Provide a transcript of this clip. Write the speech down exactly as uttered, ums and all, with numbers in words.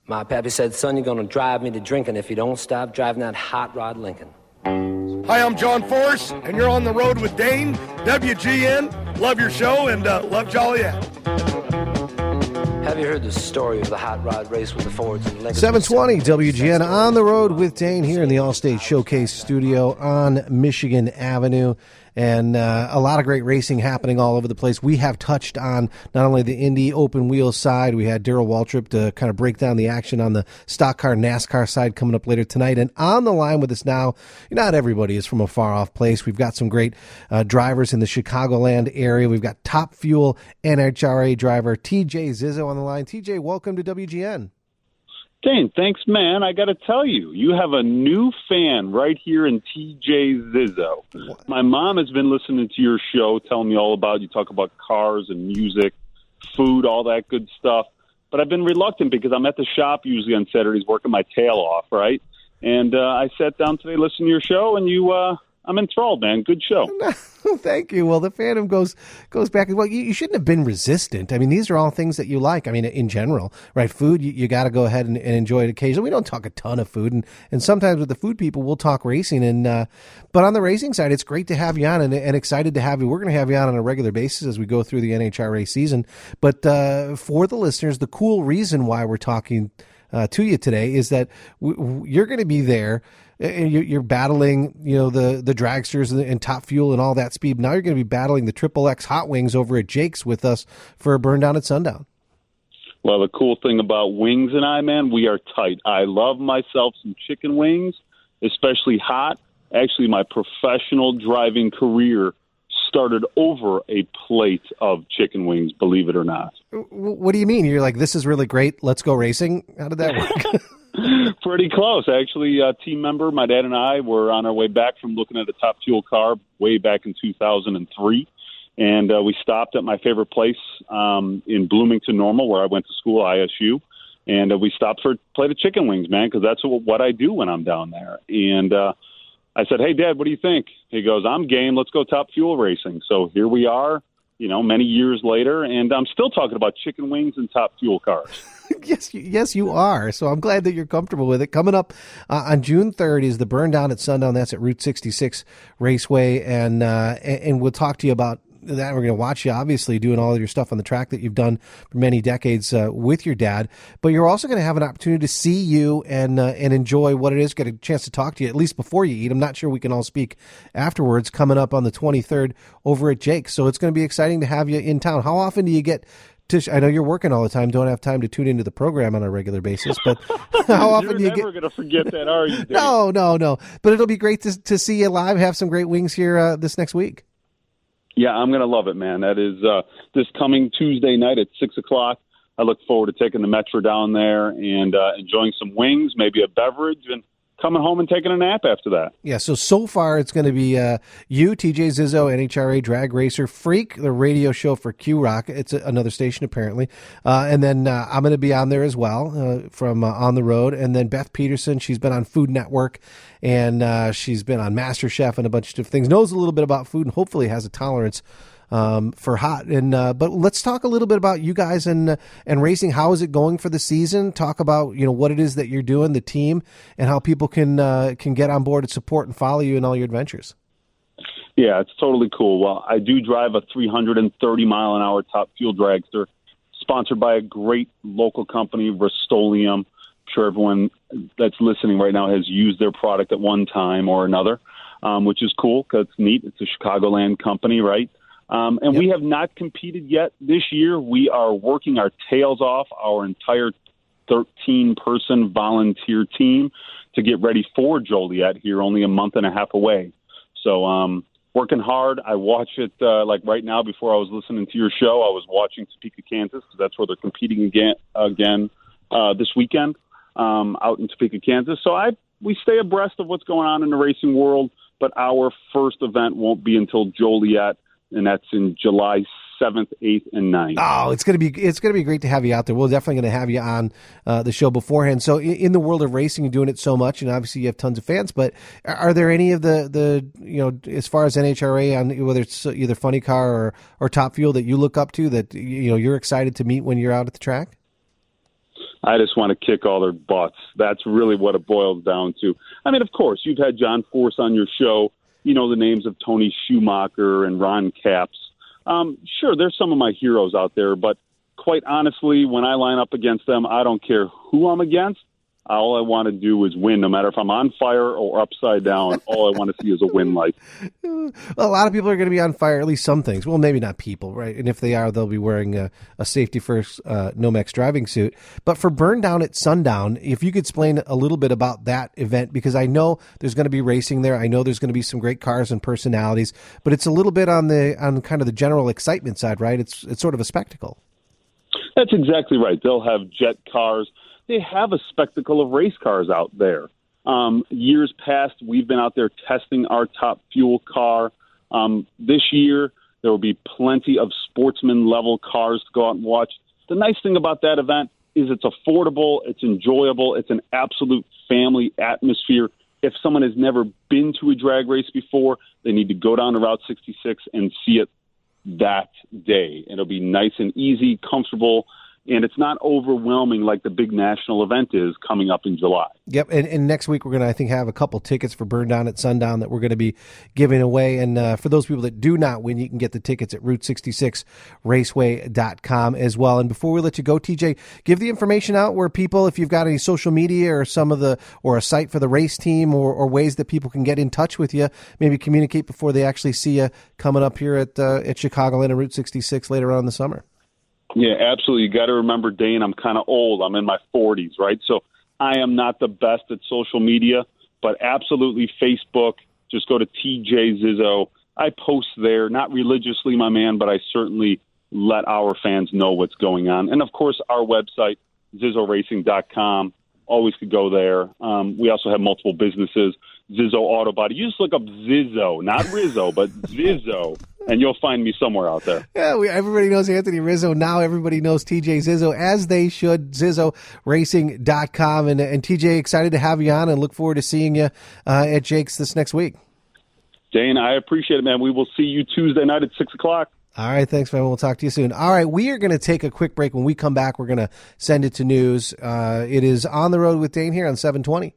My pappy said, son, you're going to drive me to drinking if you don't stop driving that hot rod Lincoln. Hi, I'm John Force, and you're on the road with Dane, W G N. Love your show, and uh, love Joliet. Have you heard the story of the hot rod race with the Fords and Lincoln? seven twenty W G N on the road with Dane here in the Allstate Showcase studio on Michigan Avenue. And uh, a lot of great racing happening all over the place. We have touched on not only the Indy open wheel side. We had Darrell Waltrip to kind of break down the action on the stock car NASCAR side coming up later tonight. And on the line with us now, not everybody is from a far-off place. We've got some great uh, drivers in the Chicagoland area. We've got Top Fuel N H R A driver T J Zizzo on the line. T J, welcome to W G N. Dane, thanks, man. I got to tell you, you have a new fan right here in T J Zizzo. My mom has been listening to your show, telling me all about, you talk about cars and music, food, all that good stuff. But I've been reluctant because I'm at the shop usually on Saturdays working my tail off, right? And uh, I sat down today, listened to your show, and you, uh, I'm enthralled, man. Good show. Thank you. Well, the fandom goes goes back. Well, you, you shouldn't have been resistant. I mean, these are all things that you like. I mean, in general, right? Food, you, you got to go ahead and, and enjoy it occasionally. We don't talk a ton of food, and, and sometimes with the food people, we'll talk racing. And uh, but on the racing side, it's great to have you on, and, and excited to have you. We're going to have you on on a regular basis as we go through the N H R A season. But uh, for the listeners, the cool reason why we're talking uh, to you today is that w- w- you're going to be there. And you're battling, you know, the, the dragsters and, and Top Fuel and all that speed. Now you're going to be battling the Triple X Hot Wings over at Jake's with us for a burn down at sundown. Well, the cool thing about Wings and I, man, we are tight. I love myself some chicken wings, especially hot. Actually, my professional driving career started over a plate of chicken wings, believe it or not. What do you mean? You're like, this is really great. Let's go racing. How did that work? Pretty close, actually. A team member, my dad and I, were on our way back from looking at a Top Fuel car way back in two thousand three, and uh, we stopped at my favorite place um, in Bloomington Normal, where I went to school, I S U, and uh, we stopped for a plate of chicken wings, man, because that's what, what I do when I'm down there. And uh, I said, hey, Dad, what do you think? He goes, I'm game. Let's go Top Fuel racing. So here we are, you know, many years later, and I'm still talking about chicken wings and Top Fuel cars. Yes, yes, you are. So I'm glad that you're comfortable with it. Coming up uh, on June third is the burn down at sundown. That's at Route sixty-six Raceway, and uh, and we'll talk to you about that. We're going to watch you, obviously, doing all of your stuff on the track that you've done for many decades uh, with your dad. But you're also going to have an opportunity to see you and uh, and enjoy what it is. Get a chance to talk to you at least before you eat. I'm not sure we can all speak afterwards. Coming up on the twenty-third over at Jake's, so it's going to be exciting to have you in town. How often do you get? Tish, I know you're working all the time, don't have time to tune into the program on a regular basis, but how often do you get... You're never going to forget that, are you, Dave? No, no, no. But it'll be great to to see you live, have some great wings here uh, this next week. Yeah, I'm going to love it, man. That is uh, this coming Tuesday night at six o'clock. I look forward to taking the Metro down there and uh, enjoying some wings, maybe a beverage, and coming home and taking a nap after that. Yeah, so, so far it's going to be uh, you, T J Zizzo, N H R A Drag Racer, Freak, the radio show for Q-Rock. It's a, another station, apparently. Uh, and then uh, I'm going to be on there as well uh, from uh, On the Road. And then Beth Peterson, she's been on Food Network, and uh, she's been on MasterChef and a bunch of different things, knows a little bit about food, and hopefully has a tolerance um, for hot. And uh, but let's talk a little bit about you guys and uh, and racing. How is it going for the season? Talk about, you know, what it is that you're doing, the team, and how people can uh, can get on board and support and follow you in all your adventures. Yeah, it's totally cool. Well, I do drive a three hundred thirty mile an hour Top Fuel dragster, sponsored by a great local company, Rust-Oleum. I'm sure everyone that's listening right now has used their product at one time or another, um, which is cool because it's neat. It's a Chicagoland company, right? Um, and yep. We have not competed yet this year. We are working our tails off, our entire thirteen-person volunteer team, to get ready for Joliet here only a month and a half away. So um, working hard. I watch it uh, like right now before I was listening to your show. I was watching Topeka, Kansas, because that's where they're competing again, again uh, this weekend um, out in Topeka, Kansas. So I we stay abreast of what's going on in the racing world, but our first event won't be until Joliet, and that's in July seventh, eighth, and ninth. Oh, it's gonna be it's gonna be great to have you out there. We're definitely gonna have you on uh, the show beforehand. So, in, in the world of racing, you're doing it so much, and obviously you have tons of fans. But are there any of the, the you know, as far as N H R A, on whether it's either Funny Car or or Top Fuel, that you look up to, that you know you're excited to meet when you're out at the track? I just want to kick all their butts. That's really what it boils down to. I mean, of course, you've had John Force on your show. You know the names of Tony Schumacher and Ron Capps. Um, sure, there's some of my heroes out there, but quite honestly, when I line up against them, I don't care who I'm against. All I want to do is win, no matter if I'm on fire or upside down. All I want to see is a win light. Well, a lot of people are going to be on fire, at least some things. Well, maybe not people, right? And if they are, they'll be wearing a, a safety-first uh, Nomex driving suit. But for Burn Down at Sundown, if you could explain a little bit about that event, because I know there's going to be racing there. I know there's going to be some great cars and personalities, but it's a little bit on the on kind of the general excitement side, right? It's it's sort of a spectacle. That's exactly right. They'll have jet cars. They have a spectacle of race cars out there. Um, years past, we've been out there testing our top fuel car. Um, this year, there will be plenty of sportsman-level cars to go out and watch. The nice thing about that event is it's affordable, it's enjoyable, it's an absolute family atmosphere. If someone has never been to a drag race before, they need to go down to Route sixty-six and see it that day. It'll be nice and easy, comfortable, and it's not overwhelming like the big national event is coming up in July. Yep, and, and next week we're going to, I think, have a couple tickets for Burn Down at Sundown that we're going to be giving away. And uh, for those people that do not win, you can get the tickets at Route sixty-six raceway dot com as well. And before we let you go, T J, give the information out where people, if you've got any social media or some of the, or a site for the race team or, or ways that people can get in touch with you, maybe communicate before they actually see you coming up here at, uh, at Chicagoland and Route sixty-six later on in the summer. Yeah, absolutely. You got to remember, Dane, I'm kind of old. I'm in my forties, right? So I am not the best at social media, but absolutely Facebook. Just go to T J Zizzo. I post there, not religiously, my man, but I certainly let our fans know what's going on. And, of course, our website, Zizzo Racing dot com. Always could go there. Um, we also have multiple businesses. Zizzo Auto Body. You just look up Zizzo, not Rizzo, but Zizzo, and you'll find me somewhere out there. Yeah, we, everybody knows Anthony Rizzo. Now everybody knows T J Zizzo, as they should. Zizzo Racing dot com. And, and T J, excited to have you on and look forward to seeing you uh, at Jake's this next week. Dane, I appreciate it, man. We will see you Tuesday night at six o'clock. All right, thanks, man. We'll talk to you soon. All right, we are going to take a quick break. When we come back, we're going to send it to news. Uh, it is On the Road with Dane here on seven twenty.